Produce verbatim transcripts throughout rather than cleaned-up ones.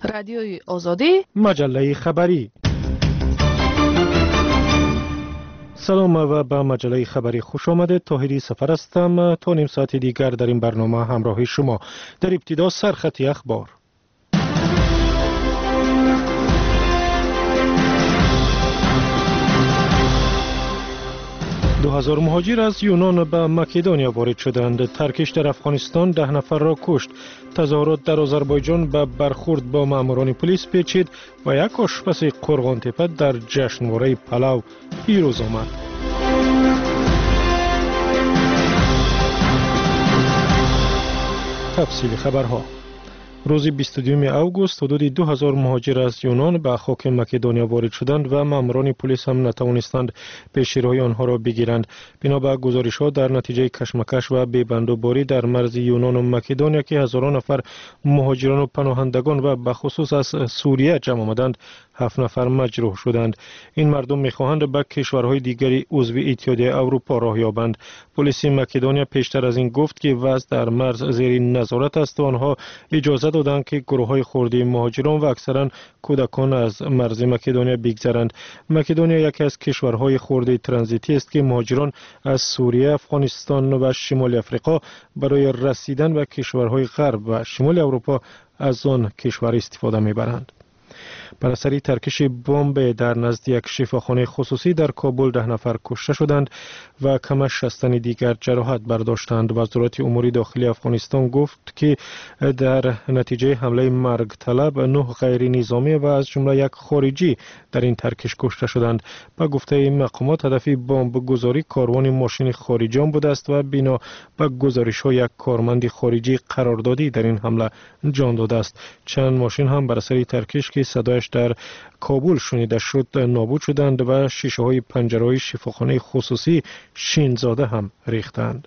رادیوی آزادی، مجله خبری. سلام و به مجله خبری خوش آمدید. طاهری سفر هستم. تا نیم ساعت دیگر در این برنامه همراه شما. در ابتدا سرخط اخبار. دو هزار مهاجر از یونان به مکدونیا وارد شدند. ترکش در افغانستان ده نفر را کشت. تظاهرات در آذربایجان به برخورد با ماموران پلیس پیچید و یک آشپز قرغان تپه در جشنواره پلو پیروز آمد. تفصیل خبرها. روز بیست و دوم اوگوست حدود دو هزار مهاجر از یونان به خاک مکدونیا وارد شدند و ماموران پلیس هم نتوانستند پیشروی آنها را بگیرند. بنا به گزارش‌ها در نتیجه کشمکش و ببندوباری در مرز یونان و مکدونیا که هزاران نفر مهاجران و پناهندگان و به خصوص از سوریه جمع آمدند، هفت نفر مجروح شدند. این مردم می‌خواهند به کشورهای دیگری عضو اتحادیه اروپا راه یابند. پلیس مکدونیا پیشتر از این گفت که وضع در مرز زیر نظارت است و آنها اجازه دادند که گروه‌های خردی مهاجران و اکثرا کودکان از مرز مکدونیا بگذرند. مکدونیا یکی از کشورهای خردی ترانزیتی است که مهاجران از سوریه، افغانستان و شمال افریقا برای رسیدن به کشورهای غرب و شمال اروپا از آن کشور استفاده می‌برند. بر اثر ترکش بمب در نزد یک شفاخانه خصوصی در کابل ده نفر کشته شدند و کم از شصت دیگر جراحت برداشتند. وزارت امور داخلی افغانستان گفت که در نتیجه حمله مرگ طلب نه غیر نظامی و از جمله یک خارجی در این ترکش کشته شدند. به گفته مقامات هدف بمب گذاری کاروان ماشین خارجیان بوده است و بنا به گزارش‌ها یک کارمند خارجی قراردادی در این حمله جان داده است. چند ماشین هم بر اثر ترکش که صدایش در کابل شنیده شد نابود شدند و شیشه های پنجره شفاخانه خصوصی شینزاده هم ریختند.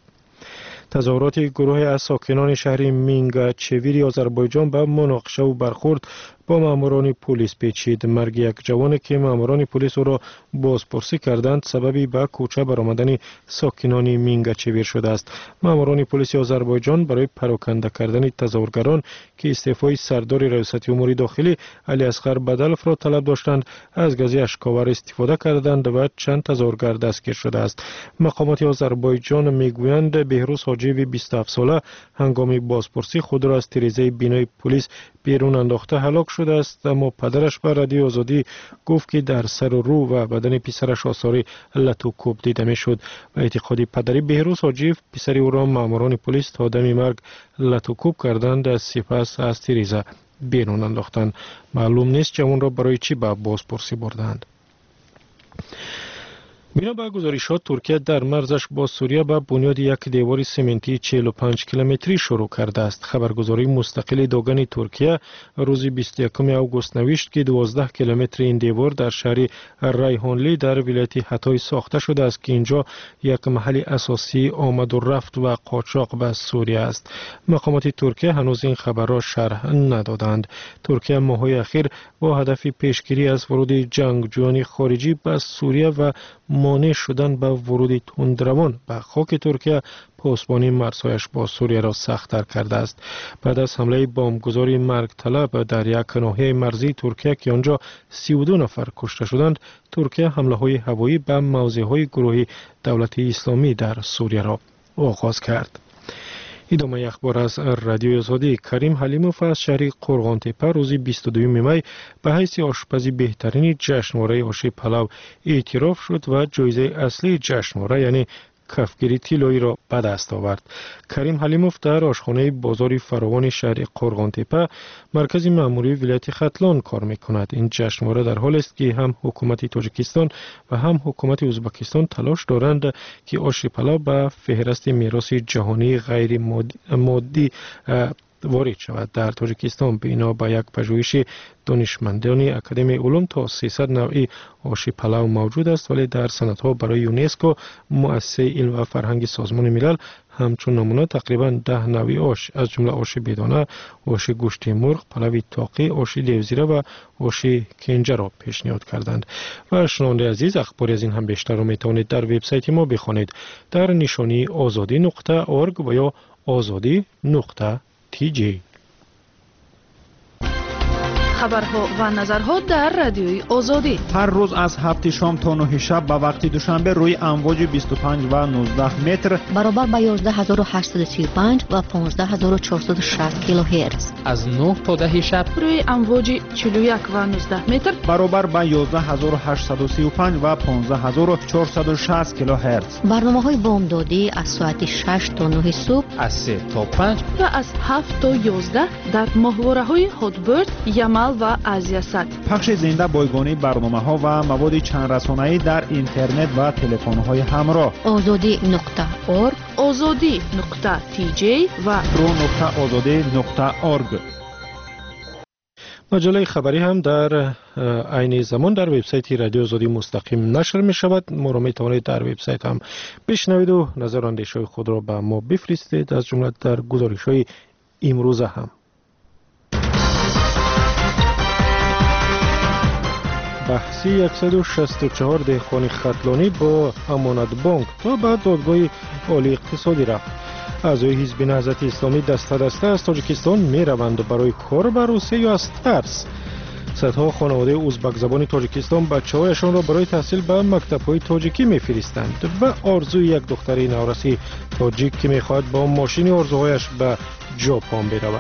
تظاهرات گروه از ساکنان شهر مینگاچویری آذربایجان به مناقشه و برخورد با ماموران پلیس پیچید. مرگ یک جوان که ماموران پلیس او را بازپرسی کردند سببی به کوچه برآمدن ساکنان مینگاچویر شده است. ماموران پلیس آذربایجان برای پراکنده کردن تظاهرگران که استعفای سردار ریاست امور داخلی علی اصغر بدلف را طلب داشتند از گاز اشکاور استفاده کردند و چند تظاهرگر دستگیر شده است. مقامات آذربایجان میگویند بهروز حاجی بیست و هفت ساله هنگام بازپرسی خود را از تریزه بینای پلیس بیرون انداخته هلاک شده است، اما پدرش به رادیو آزادی گفت که در سر و رو و بدن پسرش آثار لط و کوب دیده میشد. و اعتقادی پدری بهروز حاجی پسر او را ماموران پلیس تا دم مرگ لط و کوب کردند، سپس از تریزه بیرون انداختند. معلوم نیست جوان را برای چی به بازپرسی بردند. بنا به گزارشات ترکیه در مرزش با سوریه به بنیاد یک دیوار سمنتی چهل و پنج کیلومتری شروع کرده است. خبرگزاری مستقل داگن ترکیه روز بیست و یکم اوگوست نوشت که دوازده کیلومتر این دیوار در شهر ریحانلی در ولایت حتای ساخته شده است که اینجا یک محل اساسی آمد و رفت و قاچاق به سوریه است. مقامات ترکیه هنوز این خبر را شرح ندادند. ترکیه ماه‌های اخیر با هدف پیشگیری از ورود جنگجویان خارجی به سوریه و مانع شدن به ورود تندروان به خاک ترکیه پاسبانی مرزهایش با سوریه را سخت‌تر کرده است. بعد از حمله بمبگذاری مرگ طلب در یک ناحیه مرزی ترکیه که آنجا سی و دو نفر کشته شدند، ترکیه حمله‌های هوایی به موضع‌های گروه دولت اسلامی در سوریه را آغاز کرد. ادامه اخبار از رادیو آزادی. کریم حلیموف از شهر قرغان تپه روز بیست و دوم می به حیث آشپز بهترین جشنواره آش پلو اعتراف شد و جایزه اصلی جشنواره یعنی کفگیری طلایی را به دست آورد. کریم حلیموف در آشخانه بازار فراوان شهر قرغان تپه مرکز مأموری ولایت ختلان کار می‌کند. این جشنواره در حال است که هم حکومت تاجیکستان و هم حکومت ازبکستان تلاش دارند که آش پلو به فهرست میراث جهانی غیر مادی وارد شود. در تاجیکستان بنا به یک پژوهش دانشمندان اکادمی علوم تا سیصد نوع آش پلو موجود است، ولی در سندها برای یونسکو مؤسسه علم و فرهنگ سازمان ملل همچون نمونه تقریبا ده نوع آش از جمله آش بدانه، آش گوشت مرغ، پلو تاقی، آش دیوزیره و آش کنجه را پیشنهاد کردند. و شنونده عزیز، اخباری از این هم بیشتر را میتوانید در وبسایت ما بخوانید در نشانی آزادی نقطه اورگ و یا آزادی نقطه تی جی. خبرها و نظرها در رادیوی آزادی. هر روز از هفت شام تا نه شب به وقت دوشنبه روی امواج بیست و پنج و نوزده متر برابر با یازده هزار و هشتصد و سی و پنج و پانزده هزار و چهارصد و شصت کیلوهرتز. از نه تا ده شب روی امواج چهل و یک و نوزده متر برابر با یازده هزار و هشتصد و سی و پنج و پانزده هزار و چهارصد و شصت کیلوهرتز. برنامه‌های بامدادی از ساعت شش تا نه صبح، از سه تا پنج و از هفت تا یازده در ماهواره‌های هاتبرد، یمل و آزیاسات. پخش زنده بایگانی برنامه‌ها و مواد چند رسانه‌ای در اینترنت و تلفن‌های همراه. آزادی نقطه اورگ، آزادی نقطه تی جی و رو نقطه آزادی نقطه اورگ. مجله خبری هم در عین زمان در وبسایت رادیو آزادی مستقیم نشر می شود. ما را می توانید در وبسایت هم بشنوید و نظر و اندیشه خود را به ما بفرستید، از جمله در گزارش های امروز هم. بحثی صد و شصت و چهار دهقان ختلانی با امانت بانک تا به دادگاه عالی اقتصادی رفت. اعضای حزب نهضت اسلامی دسته دسته از تاجیکستان می روند برای کار بر روسیه یا از ترس. صدها خانواده ازبک زبان تاجیکستان بچه‌هایشان را برای تحصیل به مکتب‌های تاجیکی می‌فرستند و آرزوی یک دختر نورسی تاجیک که می‌خواهد با ماشین آرزوهایش به ژاپن برود.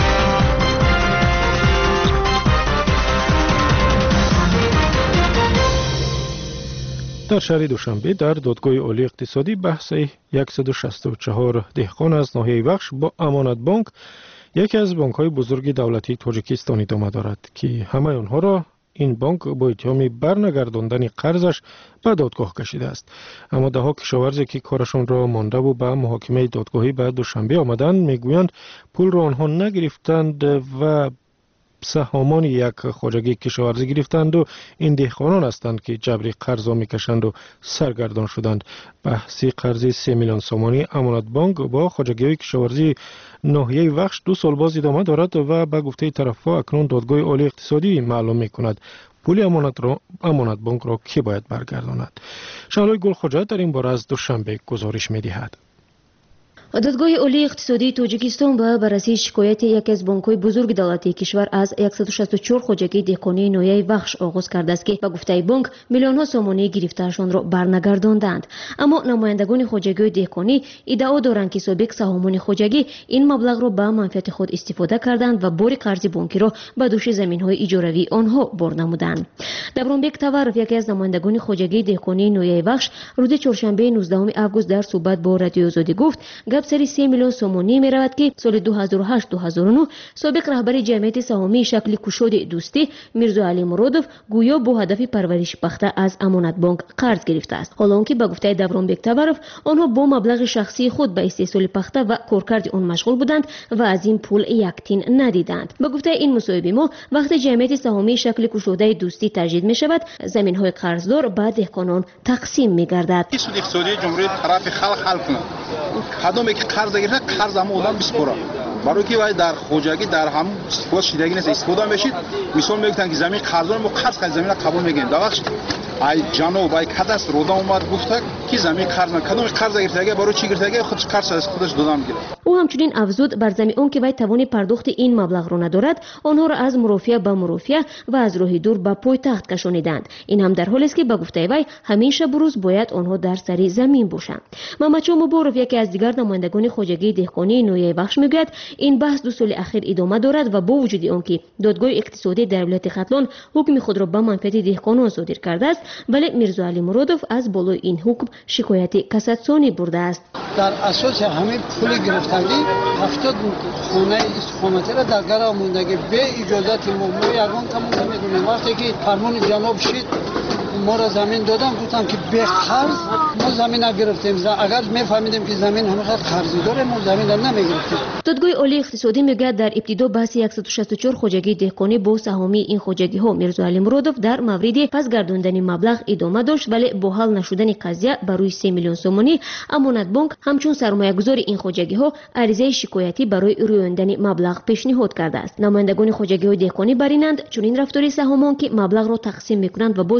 در شهر دوشنبه در دادگاه عالی اقتصادی بحث صد و شصت و چهار دهقان از ناحیه وخش با امانت بانک، یکی از بانک‌های بزرگ دولتی تاجیکستان ادامه دارد که همه آنها را این بانک با اتهام برنگرداندن قرضش به دادگاه کشیده است. اما ده ها کشاورزی که کارشان را مانده و به محاکمه دادگاهی به دوشنبه آمدند میگویند پول را آنها نگرفتند و سهامان یک خواجگی کشاورزی گرفتند و این دهقانان هستند که جبری قرض میکشند و سرگردان شدند. بحثی قرض سه میلیون سومانی امانت بانک با خواجگی کشاورزی ناحیه وخش دو سال باز ادامه دارد و به گفته طرف‌ها اکنون دادگاه عالی اقتصادی معلوم میکند پول امانت را امانت بانک را کی باید برگرداند. شهلای گل خواجه در این باره از دوشنبه گزارش میدهد. دادگاه عالی اقتصادی تاجیکستان با بررسی شکایت یکی از بانک‌های بزرگ دولتی کشور از صد و شصت و چهار خواجگی دهقانی ناحیه وخش آغاز کرده است که به گفته بانک میلیون‌ها سومانی گرفته‌شان را برنگرداندند. اما نمایندگان خواجگی دهقانی ادعا دارند که سابق سهامان خواجگی این مبلغ را به منفعت خود استفاده کردند و بار قرض بانکی را به دوش زمین‌های اجاروی آنها بار نمودند. دبرانبک تورف یکی از نمایندگان خواجگی دهقانی ناحیه وخش روز چهارشنبه نوزدهم آگوست در صحبت با رادیو آزادی گفت گپ سری سه میلیون سومانی می رود که سال دو هزار و هشت دو هزار و نه سابق رهبر جمعیت سهامی شکل کشاد دوستی میرزا علی مرادوف گویا با هدف پرورش بخته از امانت بانک قرض گرفته است. حالا آنکه به گفته دبرانبک تورف آنها با مبلغ شخصی خود به استحصال پخته و کارکرد آن مشغول بودند و از این پول یک تین ندیدند. به گفته این مصاحبه ما وقتی جمعیت سهامی شکل کشاده دوستی تجدید می شود زمین های قرضدار به دهقانان تقسیم می گردد. اقتصادی جمهوری طرف خلق حل کنند. خدمه که قرض گرفته قرض هم آدم بسپره برای که وای در خواجگی در هم استفاده شدگی نیست استفاده میشید. مثال میگن که زمین قرضدار ما قرض کنیم زمین قبول میگیم داغش ای جناب ای کداستر رودا اومد گفت که زمین قرض من کدوم قرض گرفته برای چی گرفته خودش قرض از خودش دادم میگیره. او همچنین افزود بر زمین اون که وای توان پرداخت این مبلغ را ندارد آنها را از مرافعه به مرافعه و از راه دور به پایتخت کشانیدند. این هم در حالی است که به گفته وی همیشه بروز باید آنها در سر زمین باشند. محمد مبارک یکی از دیگر نمایندگان خواجگی دهقانی ناحیه وخش میگوید این بحث دو سال اخیر ادامه دارد و با وجود آنکه دادگاه اقتصادی در ولایت ختلان حکم خود را به منفعت دهقانان صادر کرده است ولی میرزا علی مرادوف از بالای این حکم شکایت کاساسیونی برده است. در اساس همین پول گرفتگی هفتاد خانه استخامتی را در گرا موندگی به اجازت ما یگان تمام میدونیم. وقتی که فرمان جناب شید ما را زمین دادن گفتن که به قرض ما زمین نگرفتیم. اگر میفهمیدیم که زمین همیشه قرضی داره ما زمین را نمیگرفتیم. دادگاه عالی اقتصادی میگه در ابتدا بحث صد و شصت و چهار خواجگی دهقانی با سهامی این خواجگی ها میرزا علی مرادوف در مورد پس گرداندن مبلغ ادامه داشت ولی با حل نشدن قضیه بر روی سه میلیون سومانی امانت بانک همچون سرمایه‌گذار این خواجگی ها عریضه شکایتی برای رویاندن مبلغ پیشنهاد کرده است. نمایندگان خواجگی های دهقانی برینند چون این رفتاری سهامان که مبلغ را تقسیم میکنند و باز در آخر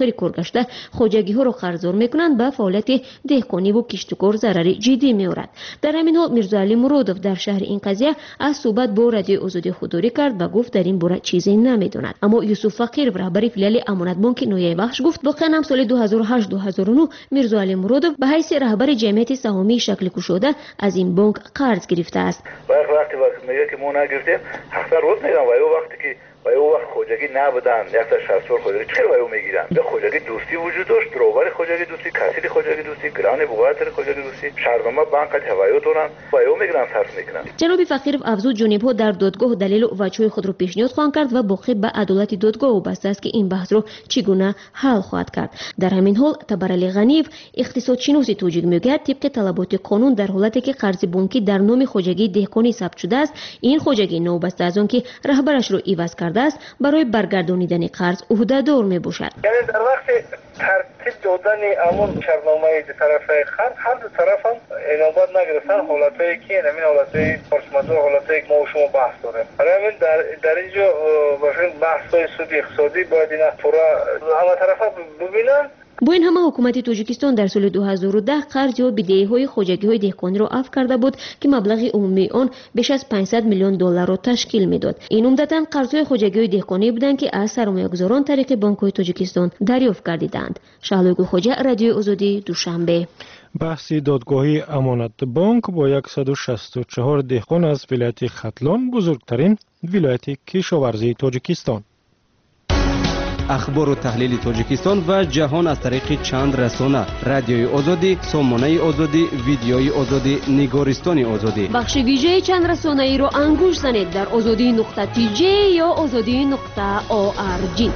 اواخر کورگشته خوجگی ها رو قرضدار میکنند به فعالیت دهقانی و کشتکار ضرری جدی میآورد. در همین حال میرزا علی مرادوف در شهر این قضیه از صحبت با رادیو آزادی خودداری کرد و گفت در این باره چیزی نمیداند. اما یوسف فقیر رهبر فیلیال امانت بانک نویای بخش گفت واقعا هم سال دو هزار و هشت دو هزار و نه میرزا علی مرادوف به حیث رهبر جمعیت سهامی شکل گشوده از این بانک قرض گرفته است. وقتی وقتی میگه که ما نگرفتیم حق روز میدن و او وقتی که و او وقت خوجگی نبودن یک تا شصت سال خوجگی چرا و او میگیرن؟ به خوجگی دوستی وجود داشت، دروبر خوجگی دوستی، کسیل خوجگی دوستی، گران بواتر خوجگی دوستی، شهرنامه بانک هوایو دارن و او میگیرن صرف میکنن. جناب فقیرов افزود جانب‌ها در دادگاه دلیل و وجه خود را پیشنهاد خواهند کرد و باقی به عدالت دادگاه وابسته است که این بحث را چگونه حل خواهد کرد. در همین حال تبرعلی غنیев اقتصادشناس توجیه میگوید طبق طلبات قانون در حالتی که قرض بانکی در نام خوجگی دهقانی ثبت شده است این خوجگی نوبسته از آن که رهبرش را عوض کرده است برای برگردانیدن قرض عهده‌دار میباشد. یعنی در وقت ترتیب دادن امون شرطنامه دو طرفه قرض هر دو طرف هم انابت نگرفتن حالتایی که همین حالتای فرسمدار حالتایی که ما و شما بحث داریم. برای همین در در اینجا باشین بحث‌های سودی اقتصادی باید اینا پورا همه طرفا ببینن. با این همه حکومت تاجیکستان در سال دو هزار و ده قرض یا بدهی‌های خوجگی‌های دهقانی را عفو کرده بود که مبلغ عمومی آن بیش از پانصد میلیون دلار را تشکیل میداد. این عمدتاً قرض‌های خوجگی‌های دهقانی بودند که از سرمایه‌گذاران طریق بانک‌های تاجیکستان دریافت گردیدند. شهلا گلخوجه، رادیو آزادی، دوشنبه. بحث دادگاهی امانت بانک با صد و شصت و چهار دهقان از ولایت ختلان بزرگترین ولایت کشاورزی تاجیکستان. اخبار و تحلیل تاجیکستان و جهان از طریق چند رسانه: رادیوی آزادی، سامانه آزادی، ویدیوی آزادی، نگارستان آزادی. بخش ویژه چند رسانه ای رو انگوش زنید در آزادی نقطه تی جی یا آزادی نقطه او آر جی.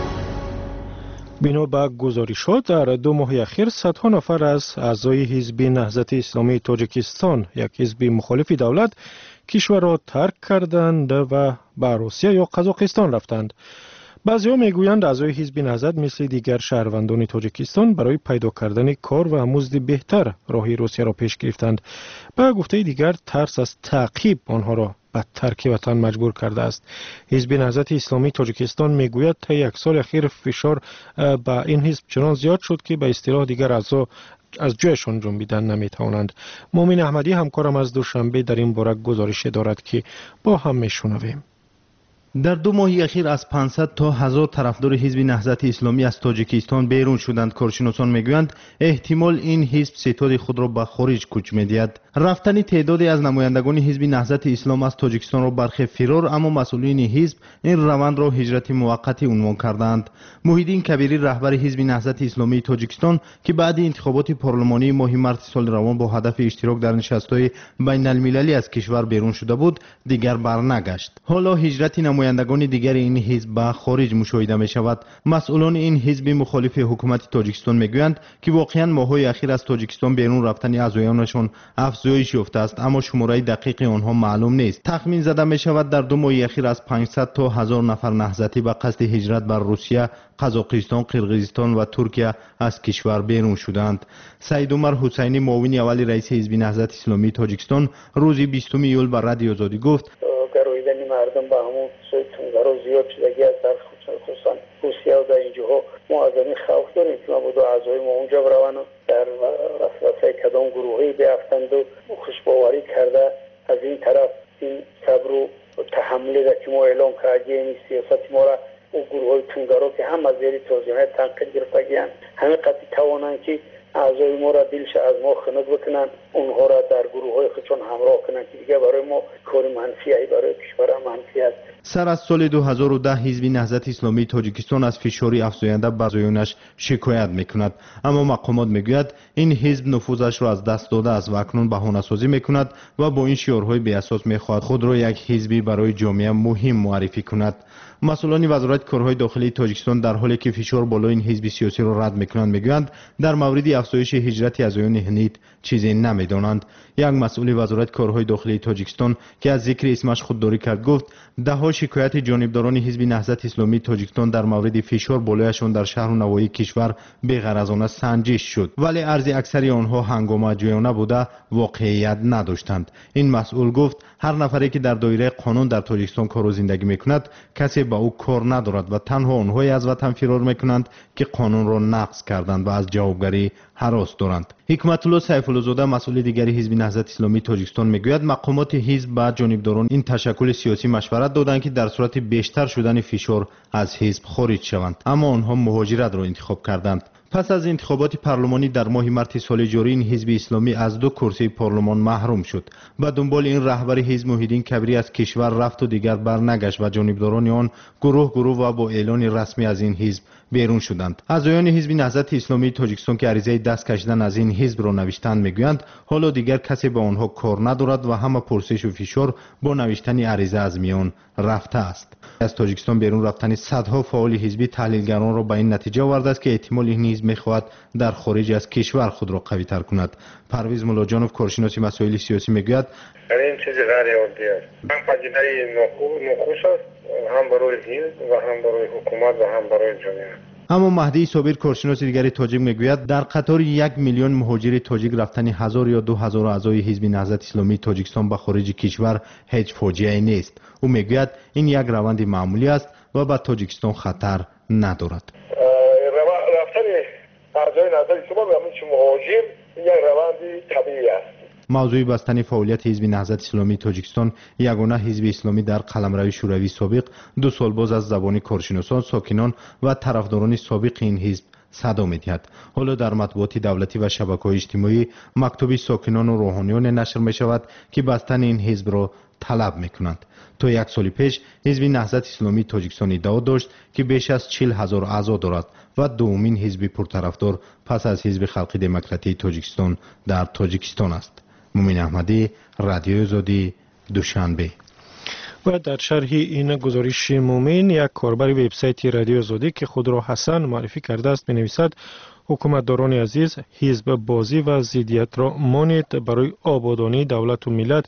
بنا به گزارشات در دو ماه اخیر صدها نفر از اعضای حزب نهضت اسلامی تاجیکستان، یک حزب مخالف دولت، کشور را ترک کردند و به روسیه یا قزاقستان رفتند. بعضی‌ها میگویند اعضای حزب نهضت مثل دیگر شهروندان تاجیکستان برای پیدا کردن کار و مزد بهتر راه روسیه را پیش گرفتند. به گفته دیگر ترس از تعقیب آنها را به ترک وطن مجبور کرده است. حزب نهضت اسلامی تاجیکستان میگوید تا یک سال اخیر فشار به این حزب چنان زیاد شد که به اصطلاح دیگر اعضا از جایشان جنبیدن نمیتوانند. مومن احمدی همکارم از دوشنبه در این باره گزارش دارد که با هم میشنویم. در دو ماه اخیر از پانصد تا هزار طرفدار حزب نهضت اسلامی از تاجیکستان بیرون شدند. کارشناسان میگویند احتمال این حزب ستاد خود را به خارج کوچ میدهد. رفتن تعدادی از نمایندگان حزب نهضت اسلام از تاجیکستان را برخی فرار، اما مسئولین حزب این روند را هجرت موقتی عنوان کردند. محیدین کبیری رهبر حزب نهضت اسلامی تاجیکستان که بعد انتخابات پارلمانی ماه مارس سال روان با هدف اشتراک در نشست‌های بین المللی از کشور بیرون شده بود، دیگر برنگشت. حالا هجرت نمایندگان دیگر این حزب به خارج مشاهده می شود. مسئولان این حزب مخالف حکومت تاجیکستان میگویند که واقعا ماه‌های اخیر از تاجیکستان بیرون رفتن اعضایانشان افزایش یافته است، اما شماره دقیق آنها معلوم نیست. تخمین زده می شود در دو ماه اخیر از پانصد تا هزار نفر نهضتی به قصد هجرت بر روسیه، قزاقستان، قرقیزستان و ترکیه از کشور بیرون شدند. سید عمر حسینی معاون اول رئیس حزب نهضت اسلامی تاجیکستان روز بیستم ایول بر رادیو آزادی گفت گرویدن مردم به همون سوی تونگرا زیاد شدگی است در خصوصا روسیه و در اینجاها ما از این خوف داریم که ما بود اعضای ما اونجا بروند و در وسوسه کدام گروهی بیفتند و خوشباوری کرده از این طرف این صبر و تحملی را که ما اعلام کردیم این سیاست ما را او گروه های تونگرا که هم از زیر توضیحات تنقید گرفتگیان همه قطعی توانند که اعضای ما را دلش از ما خنک بکنند، اونها را در گروه های خودشان همراه کنند که دیگه برای ما کار منفی ای برای کشور منفی است. سر از سال دو هزار و ده حزب نهضت اسلامی تاجیکستان از فشاری افزاینده بر اعضایانش شکایت میکند، اما مقامات میگوید این حزب نفوذش را از دست داده است و اکنون بهانه‌سازی میکند و با این شعارهای بی اساس میخواهد خود را یک حزبی برای جامعه مهم معرفی کند. مسئولان وزارت کارهای داخلی تاجیکستان در حالی که فشار بالای این حزب سیاسی را رد میکنند میگویند در مورد افزایش هجرت اعضایان هنید چیزی نمیدانند. یک مسئول وزارت کارهای داخلی تاجیکستان که از ذکر اسمش خودداری کرد گفت ده ها شکایت جانبداران حزب نهضت اسلامی تاجیکستان در مورد فشار بالایشان در شهر و نواحی کشور بی‌غرضانه سنجش شد، ولی عرض اکثر آنها هنگام جویانه بوده واقعیت نداشتند. این مسئول گفت هر نفری که در دایره قانون در تاجیکستان کار و زندگی میکند کسی با او کار ندارد و تنها آنهایی از وطن فرار میکنند که قانون را نقض کردند و از جوابگری هراس دارند. حکمت الله سیف الله زاده مسئول دیگری حزب نهضت اسلامی تاجیکستان میگوید مقامات حزب با جانبداران این تشکل سیاسی مشورت دادند که در صورت بیشتر شدن فشار از حزب خارج شوند، اما آنها مهاجرت را انتخاب کردند. پس از انتخابات پارلمانی در ماه مارس سال جاری این حزب اسلامی از دو کرسی پارلمان محروم شد. به دنبال این رهبر حزب محیدین کبری از کشور رفت و دیگر برنگشت و جانبداران آن گروه گروه و با اعلان رسمی از این حزب بیرون شدند. اعضایان حزب نهضت اسلامی تاجیکستان که عریضه دست کشیدن از این حزب را نوشتند میگویند حالا دیگر کسی با آنها کار ندارد و همه پرسش و فشار با نوشتن عریضه از میان رفته است. از تاجیکستان بیرون رفتن صدها فعال حزبی تحلیلگران را به این نتیجه آورده است که احتمال این حزب میخواهد در خارج از کشور خود را قوی تر کند. پرویز ملاجانوف کارشناس مسائل سیاسی میگوید این چیزی غیر عادی است. هم پدیده ناخوش است هم برای حزب و هم برای حکومت و هم برای جامعه. اما مهدی صابر کارشناس دیگری تاجیک میگوید در قطار یک میلیون مهاجر تاجیک رفتن هزار یا دو هزار اعضای حزب نهضت اسلامی تاجیکستان به خارج کشور هیچ فاجعه‌ای نیست. او میگوید این یک روند معمولی است و به تاجیکستان خطر ندارد. رفتن اعضای نهضت اسلامی به مهاجر یک روند طبیعی است. موضوع بستن فعالیت حزب نهضت اسلامی تاجیکستان یگانه حزب اسلامی در قلمرو شوروی سابق دو سال باز از زبان کارشناسان، ساکنان و طرفداران سابق این حزب صدا می‌دهد. حالا در مطبوعات دولتی و شبکه‌های اجتماعی مکتوب ساکنان و روحانیان نشر می‌شود که بستن این حزب را طلب می‌کنند. تا یک سال پیش حزب نهضت اسلامی تاجیکستان ادعا داشت که بیش از چهل هزار اعضا دارد و دومین حزب پرطرفدار پس از حزب خلق دموکراتی تاجیکستان در تاجیکستان است. مومن احمدی، رادیو آزادی، دوشنبه. و در شرح این گزارش مومن یک کاربر وبسایت رادیو آزادی که خود را حسن معرفی کرده است می‌نویسد حکومتداران عزیز، حزب بازی و ضدیت را مانید، برای آبادانی دولت و ملت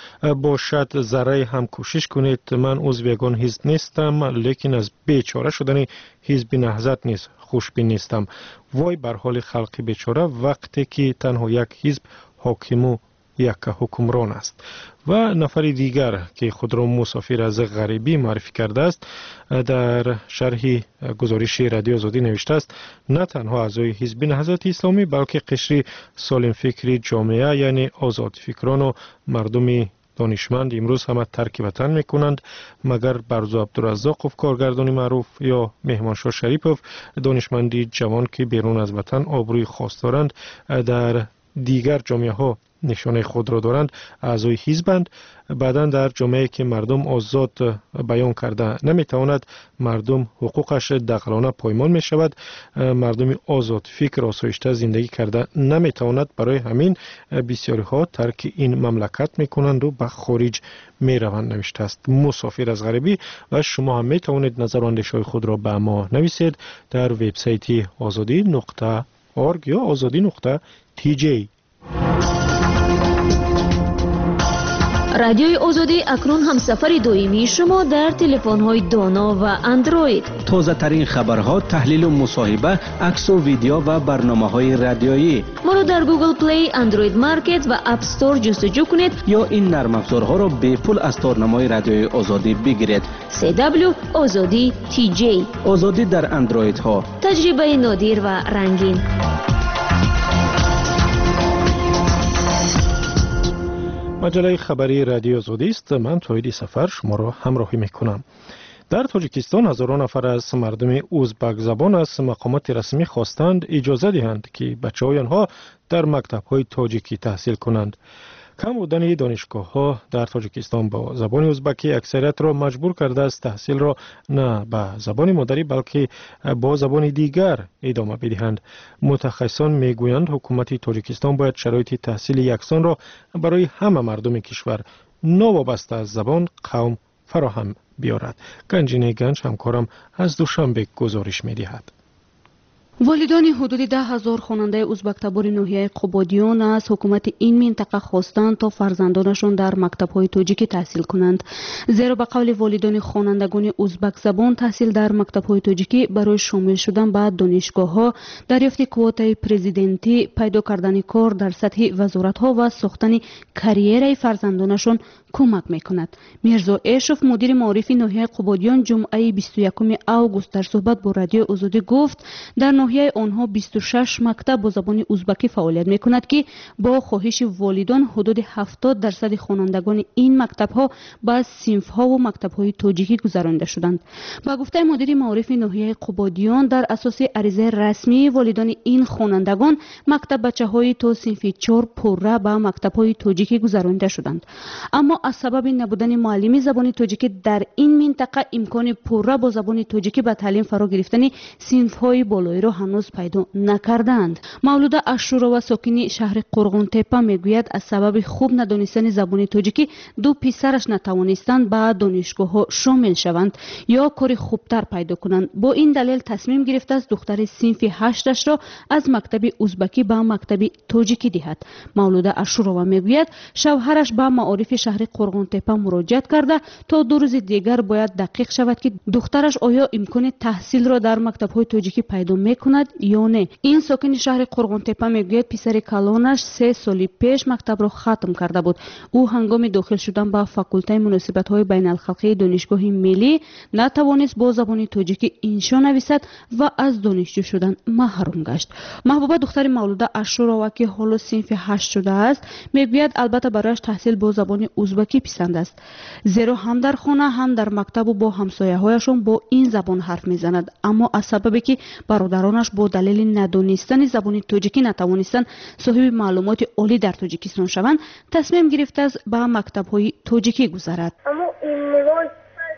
باشد ذره هم کوشش کنید. من عضو یگان حزب نیستم لیکن از بیچاره شدن حزب نهضت نیز خوشبین نیستم. وای بر حال خلق بیچاره وقتی که تنها یک حزب حاکم و یک حکمران است. و نفر دیگر که خود را مسافر از غریبی معرفی کرده است در شرح گزارش رادیو آزادی نوشته است نه تنها اعضای حزب نهضت اسلامی بلکه قشر سالم فکری جامعه یعنی آزاد فکران و مردم دانشمند امروز همه ترک وطن میکنند مگر برزو عبدالرزاقوف کارگردان معروف یا مهمانشاه شریپوف دانشمندی جوان که بیرون از وطن آبروی خاص دارند در دیگر جامعه ها نشانه خود را دارند اعضای حزبند. بعداً در جامعه که مردم آزاد بیان کرده نمیتواند مردم حقوقش دغلانه پایمان می شود، مردم آزاد فکر آسایشته زندگی کرده نمیتواند، برای همین بسیاری ها ترک این مملکت میکنند و به خارج می روند نوشته است مسافر از غریبی. و شما هم می توانید نظر و اندیشه خود را به ما نویسید در وبسایت آزادی نقطه ارگ یا آزادی نقطه تی جی. رادیوی آزادی اکنون هم سفر دائمی شما در تلفن‌های دانا و اندروید. تازه ترین خبرها، تحلیل و مصاحبه، عکس و ویدیو و برنامه‌های رادیویی. ما را در گوگل پلی، اندروید مارکت و اپ استور جستجو کنید یا این نرم افزارها را به پول از تارنمای رادیوی آزادی بگیرید. سی دبلیو آزادی تی جی. آزادی در اندروید ها. تجربه نادر و رنگین. مجله خبری رادیو آزادی است. من توحید سفر شما را همراهی میکنم. در تاجیکستان هزاران نفر از مردم ازبک زبان از مقامات رسمی خواستند اجازه دهند که بچه‌های آنها در مکتب‌های تاجیکی تحصیل کنند. کم بودن دانشگاه ها در تاجیکستان با زبان ازبکی اکثریت را مجبور کرده است تحصیل را نه به زبان مادری بلکه با زبان دیگر ادامه بدهند. متخصصان میگویند حکومت تاجیکستان باید شرایط تحصیل یکسان را برای همه مردم کشور نوابسته از زبان قوم فراهم بیارد. گنجینه گنج همکارم از دوشنبه گزارش میدهد. والدان حدود ده هزار خواننده ازبک تبار ناحیه قبادیان از حکومت این منطقه خواستند تا فرزندانشان در مکتب‌های تاجیکی تحصیل کنند، زیرا به قول والدان خوانندگان ازبک زبان تحصیل در مکتب‌های تاجیکی برای شامل شدن به دانشگاه‌ها، دریافت کوتای پرزیدنتی، پیدا کردن کار در سطح وزارت‌ها و ساختن کریر فرزندانشان کمک می‌کند. میرزا اشرف مدیر معارف ناحیه قبادیان جمعه بیست و یکم آگوست در صحبت با رادیو آزادی گفت در ناحیه آنها بیست و شش مکتب با زبان ازبکی فعالیت می‌کند که با خواهش والدان حدود هفتاد درصد خوانندگان این مکتب‌ها به صنف‌ها و مکتب‌های تاجیکی گذرانده شدند. با گفته مدیر معارف ناحیه قبادیان در اساس عریضه رسمی والدان این خوانندگان مکتب بچه‌های تا صنف چهار پره به مکتب‌های تاجیکی گذرانده شدند، اما از سبب نبودن معلم زبان تاجیکی در این منطقه امکان پره با زبان تاجیکی به تعلیم فرا گرفتن صنف‌های بالایی را هنوز پیدا نکردند. مولوده اشورا و ساکن شهر قرغون تپه میگوید از سبب خوب ندانستن زبان تاجیکی دو پسرش نتوانستند به دانشگاه‌ها شامل شوند یا کار خوبتر پیدا کنند. با این دلیل تصمیم گرفته است دختر صنف هشتش را از مکتب ازبکی به مکتب تاجیکی دهد. مولوده اشورا میگوید شوهرش به معارف شهر قرغون تپه مراجعت کرده تا دو روز دیگر باید دقیق شود که دخترش آیا امکان تحصیل را در مکتب‌های تاجیکی پیدا میکند یا نه. این ساکن شهر قرغون تپه میگوید پسر کلانش سه سال پیش مکتب را ختم کرده بود. او هنگام داخل شدن به فاکولته مناسبت‌های بین الخلقی دانشگاه ملی نتوانست با زبان تاجیکی انشا نویسد و از دانشجو شدن محروم گشت. محبوبه دختر مولوده اشورا که حالا صنف هشت شده است میگوید البته برایش تحصیل با زبان ازبکی پسند است، زیرا هم در خانه هم در مکتب و با همسایه‌هایشان با این زبان حرف میزند، اما از سببی که برادرانش با دلیل ندانستن زبان تاجیکی نتوانستند صاحب معلومات عالی در تاجیکستان شوند، تصمیم گرفته است به مکتب‌های تاجیکی گذرد. اما این مواد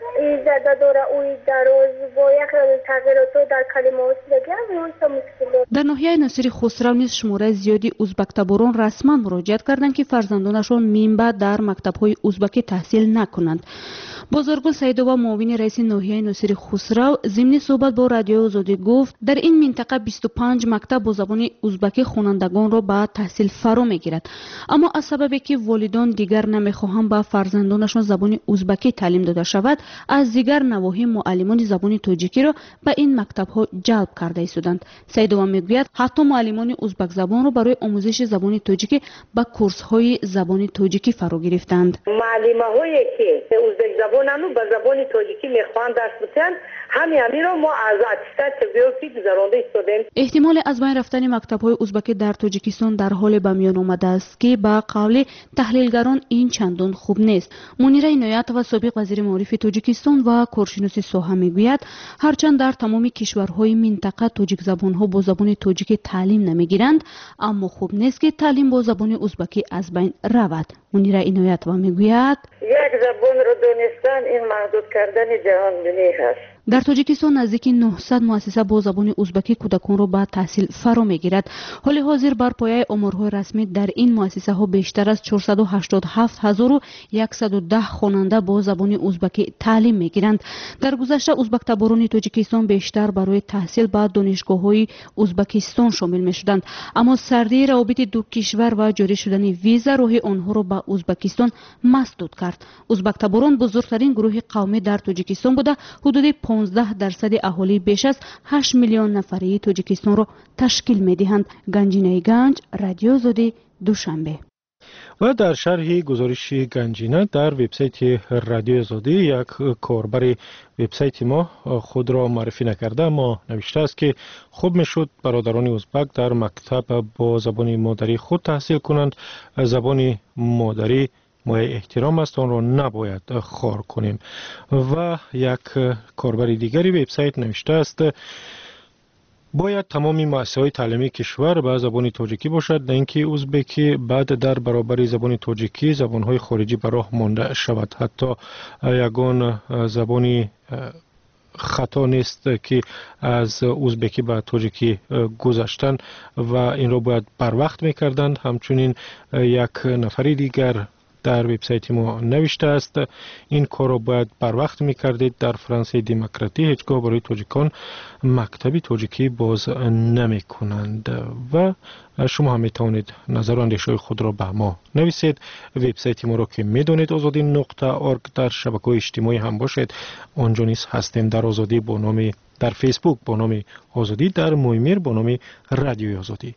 زده داره اوی دراز با یک تغییرات در کلمات دیگه همون مشکل. در ناحیه ناصر خسرو نیز شماره زیادی ازبک تباران رسما مراجعت کردند که فرزندانشان منبع در مکتب‌های ازبکی تحصیل نکنند. بزرگل سیدوبا معاون رئیس ناحیه ناصر خسرو ضمن صحبت با رادیو آزادی گفت در این منطقه بیست و پنج مکتب با زبان ازبکی خوانندگان را به تحصیل فرا میگیرد، اما از سببی که والدان دیگر نمیخواهند به فرزندانشان زبان ازبکی تعلیم داده شود، از دیگر نواحی معلمان زبان تاجیکی را به این مکتب‌ها جلب کرده ایستادند. سیدوبا میگوید حتی معلمان ازبک زبان را برای آموزش زبان تاجیکی به کورس‌های زبان تاجیکی فرا گرفتند. معلم‌هایی که ازبک زبانانو به زبان تاجیکی میخوان درس بدن، همین همین رو ما از اتستات بیوفی گذرانده ایستادیم. احتمال از بین رفتن مکتب‌های ازبکی در تاجیکستان در حال به میان آمده است که با قول تحلیلگران این چندان خوب نیست. منیر عنایت و سابق وزیر معارف تاجیکستان و کارشناس ساحه میگوید هرچند در تمام کشورهای منطقه تاجیک زبان‌ها با زبان تاجیکی تعلیم نمیگیرند، اما خوب نیست که تعلیم با زبان ازبکی از بین رود. منیر عنایت و میگوید یک زبان را دانستن این محدود کردن جهان بینی هست. در تاجیکستان نزدیک نهصد مؤسسه با زبان ازبکی کودکان را به تحصیل فرا میگیرد. حال حاضر بر پایه آمارهای رسمی در این مؤسسه ها بیشتر از چهارصد و هشتاد و هفت هزار و صد و ده خواننده با زبان ازبکی تعلیم میگیرند. در گذشته ازبک تباران تاجیکستان بیشتر برای تحصیل به دانشگاه‌های ازبکستان شامل میشدند، اما سردی روابط دو کشور و جاری شدن ویزا راه آنها را به ازبکستان مسدود کرد. ازبک تباران بزرگترین گروه قومی در تاجیکستان بوده، حدود پانزده درصد اهالی بیش از هشت میلیون نفری تاجیکستان را تشکیل می‌دهند. گنجینه گنج، رادیو آزادی، دوشنبه. و در شرح گزارش گنجینه در وبسایت رادیو آزادی یک کاربر وبسایت ما خود را معرفی نکرده ما نوشته است که خوب میشد برادران ازبک در مکتب با زبان مادری خود تحصیل کنند. زبان مادری مایه احترام است، آن را نباید خوار کنیم. و یک کاربر دیگری وبسایت نوشته است باید تمامی مؤسسه‌های تعلیمی کشور به زبان تاجیکی باشد، نه اینکه ازبکی بعد در برابر زبان تاجیکی زبان‌های خارجی به راه مانده شود. حتی یگان زبانی خطا نیست که از ازبکی به تاجیکی گذشتن و این را باید بر وقت می‌کردند. همچنین یک نفری دیگر در وبسایت ما نوشته است این کار را باید بر وقت میکردید. در فرانسه دموکراتی هیچگاه برای تاجیکان مکتبی تاجیکی باز نمی کنند. و شما هم میتوانید نظر و اندیشه خود را به ما نویسید. وبسایت ما را که میدونید آزادی نقطه ارگ در شبکه‌های اجتماعی هم باشید. آنجا نیز هستیم در آزادی با نام در فیسبوک با نام آزادی، در مویمیر با نام رادیوی آزادی.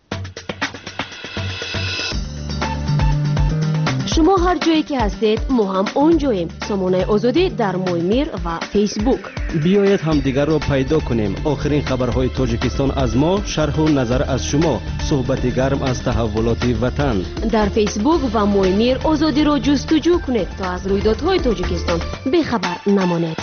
شما هر جایی که هستید ما هم اونجاییم. سامانه آزادی در مویمیر و فیسبوک. بیایید هم دیگر را پیدا کنیم. آخرین خبرهای تاجیکستان از ما، شرح و نظر از شما، صحبت گرم از تحولات وطن. در فیسبوک و مویمیر آزادی را جستجو کنید تا از رویدادهای تاجیکستان بخبر نمانید.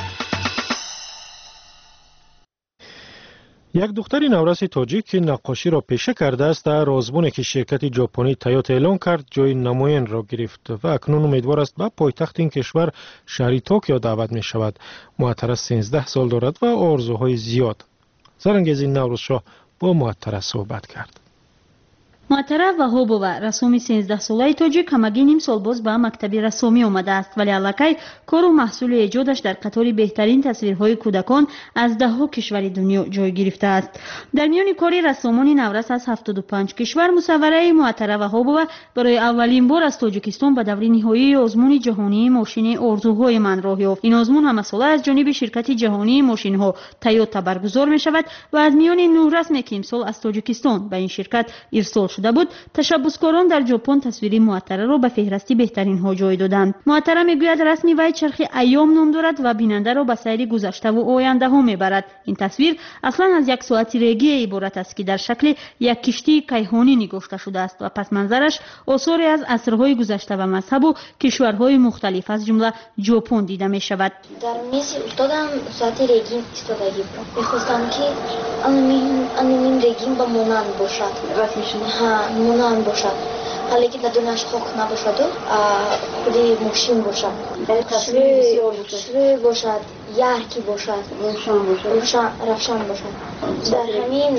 یک دختر نورس تاجیک که نقاشی را پیشه کرده است در آزمونی که شرکت ژاپنی تایوتا اعلان کرد جای نمایان را گرفت و اکنون امیدوار است به پایتخت این کشور شهر توکیو دعوت می شود. معطره سیزده سال دارد و آرزوهای زیاد. زرانگیز نوروز شاه با معطره صحبت کرد. معطره وهابова расоми сенздаҳ солаи тоҷик ҳамагӣ ним сол боз ба мактаби расомӣ омадааст, вале аллакай кору маҳсули эҷодаш дар қатори беҳтарин тасвирҳои кӯдакон аз даҳҳо кишвари дунё ҷой гирифтааст. дар миёни кори рассомони наврас аз ҳафтоду панҷ кишвар мусаввараи муаттара ваҳобова барои аввалин бор аз тоҷикистон ба даври ниҳоии озмуни ҷаҳонии мошини орзуҳои ман роҳ ёфт. ин озмун ҳамасола аз ҷониби ширкати ҷаҳонии мошинҳо Toyota баргузор мешавад ва аз миёни нӯҳ расме ки имсол аз тоҷикистон ба ин ширкат ирсол шуда буд, ташаббускорон дар ҷопон тасвири муаттараро ба феҳристи беҳтаринҳо ҷой доданд. муаттара мегӯяд расми вай чархи айём ном дорад ва бинандаро ба сайри гузаштаву ояндаҳо мебарад. ин тасвир аслан аз як соати регия иборат аст ки дар шакли як киштии кайҳонӣ нигошта шудааст ва пасманзараш осоре аз асрҳои гузашта ва мазҳабу кишварҳои мухталиф аз ҷумла ҷопон дида мешавад. дар миси устодам соати регим истодагӣ буд. мехостам ки анумин регим ба монанд бошад. монанд бошад, ҳале ки ладунаш хок набошаду худи мошин бошад, шӯй бошад, ярки бошад, равшан бошад. дар ҳамин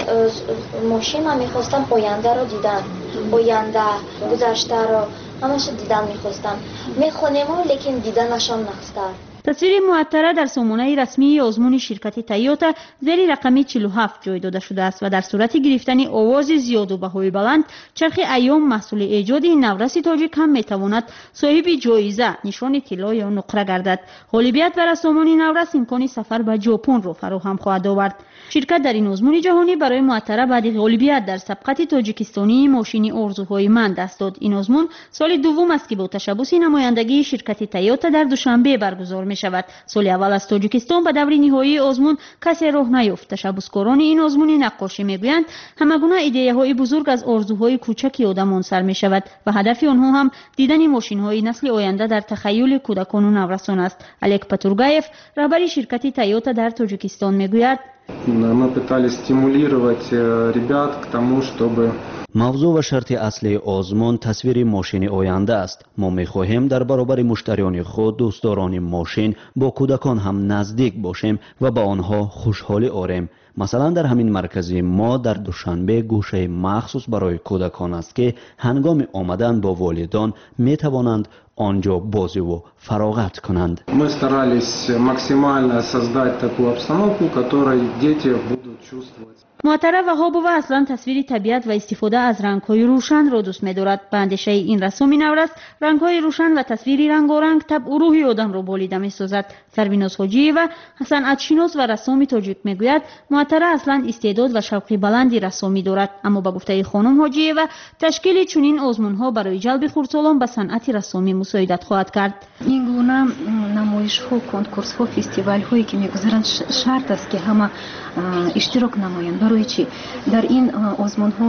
мошин ман мехостам ояндаро дидан, оянда гузаштаро ҳамаша дидан мехостам. мехонему лекин диданашам нахстар. тасвири муаттара дар сомонаи расмии озмуни ширкати Toyota зери рақами чилу ҳафт ҷой дода шудааст ва дар сурати гирифтани овози зиёду баҳои баланд чархи айём маҳсули эҷоди навраси тоҷик ҳам метавонад соҳиби ҷоиза нишони тилло ё нуқра гардад. ғолибият ба рассомони наврас имкони сафар ба ҷопонро фароҳам хоҳад овард. ширкат дар ин озмуни ҷаҳонӣ барои муаттара баъди ғолибият дар сабқати тоҷикистонии мошини орзуҳои ман даст дод. ин озмун соли дуввум аст ки бо ташаббуси намояндагии ширкати Toyota дар душанбе баргузор мешавад. соли аввал аз тоҷикистон ба даври ниҳоии озмун касе роҳ наёфт. ташаббускорони ин озмуни наққошӣ мегӯянд ҳамагуна идеяҳои бузург аз орзуҳои кӯчаки одамон сар мешавад ва ҳадафи онҳо ҳам дидани мошинҳои насли оянда дар тахайюли кӯдакону наврасон аст. Олег Патургаев, раҳбари ширкати Toyota дар тоҷикистон мегӯяд: Мы пытались стимулировать ребят к тому, чтобы мавзӯъ ва шарти аслии озмун тасвири мошини оянда аст. мо мехоҳем дар баробари муштариёни худ дӯстдорони мошин бо кӯдакон ҳам наздик бошем ва ба онҳо хушҳолӣ орем. масалан дар ҳамин маркази мо дар душанбе гӯшаи махсус барои кӯдакон аст ки ҳангоми омадан бо волидон метавонанд онҷо бозиву фароғат кунанд. Мы старались максимально создать такую обстановку, в которой дети будут чувствовать. муаттара ваҳобова аслан тасвири табиат ва истифода аз рангҳои рӯшанро дӯст медорад. ба андешаи ин рассоми наврас рангҳои рӯшан ва тасвири рангоранг табъу рӯҳи одамро болида месозад. сарвиноз ҳоҷиева, санъатшинос ва рассоми тоҷик мегӯяд муаттара аслан истеъдод ва шавқи баланди рассомӣ дорад, аммо ба гуфтаи хонум ҳоҷиева ташкили чунин озмунҳо барои ҷалби хурдсолон ба санъати рассомӣ мусоидат хоҳад кард. ин гуна намоишҳо, конкурсҳо, фестивалҳое ки мегузаранд шарт аст ки ҳама иштирок намоянд. барои чӣ? дар ин озмунҳо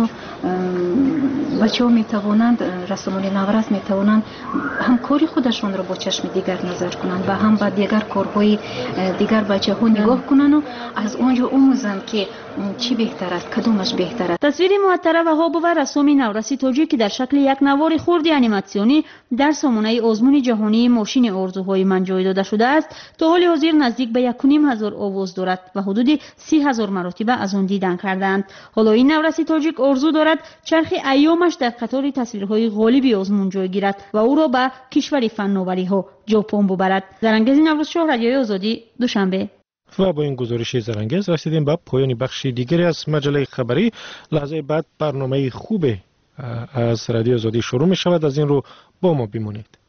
бачаҳо метавонанд, рассомони наврас метавонанд ҳам кори худашонро бо чашми дигар назар кунанд ва ҳам ба дигар کارهای دیگر بچه ها نگاه کنن و از اونجا آموزن که چی بهتر است، کدومش بهتر است. تصویر معطره و هابو و رسوم نورسی توجی که در شکل یک نوار خردی انیماسیونی در سامانه آزمون جهانی ماشین آرزوهای من جای داده شده است. تا حال حاضر نزدیک به یک و نیم هزار آواز دارد و حدود سی هزار مراتبه از آن دیدن کردند. حالا این نورسی تاجیک آرزو دارد چرخ ایامش در قطار تصویرهای غالبی آزمون جای گیرد و او را به کشور فناوری ها ژاپن ببرد. زرنگز نوروز شاه، رادیوی آزادی، دوشنبه. و با این گزارش زرنگز رسیدیم به پایان بخش دیگری از مجله خبری. لحظه بعد برنامه خوب از رادیو آزادی شروع می شود. از این رو با ما بمانید.